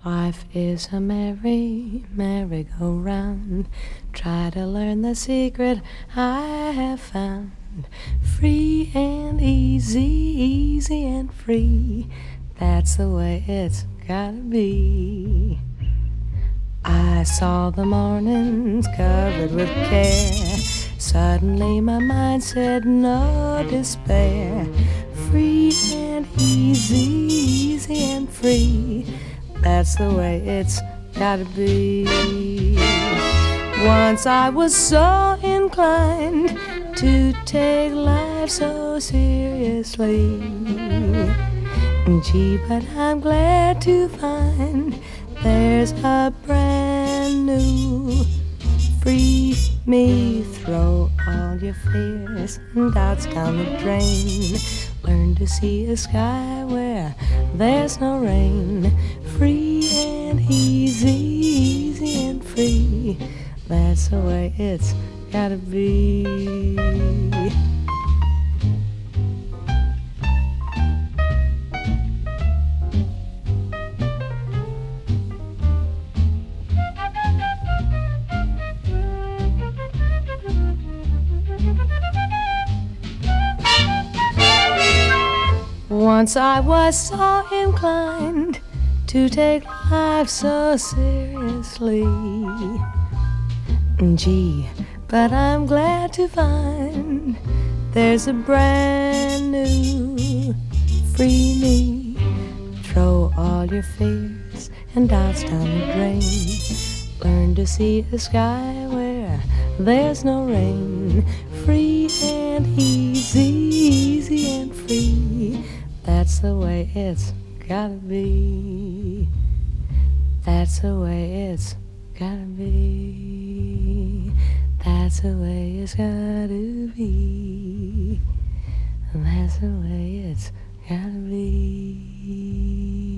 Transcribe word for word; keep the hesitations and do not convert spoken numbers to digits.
Life is a merry, merry-go-round. Try to learn the secret I have found. Free and easy, easy and free. That's the way it's gotta be. I saw the mornings covered with care. Suddenly my mind said no despair. Free and easy, easy and free. That's the way it's gotta be. Once I was so inclined to take life so seriously. Gee, but I'm glad to find there's a brand new. Free me, throw all your fears and doubts down the drain. Learn to see a sky where there's no rain. Free and easy, easy and free. That's the way it's gotta be. Once I was so inclined to take life so seriously. Gee, but I'm glad to find there's a brand new. Free me, throw all your fears and doubts down the drain. Learn to see a sky where there's no rain. Free and easy, easy and free. That's the way it's gotta be. That's the way it's gotta be. That's the way it's gotta be. That's the way it's gotta be.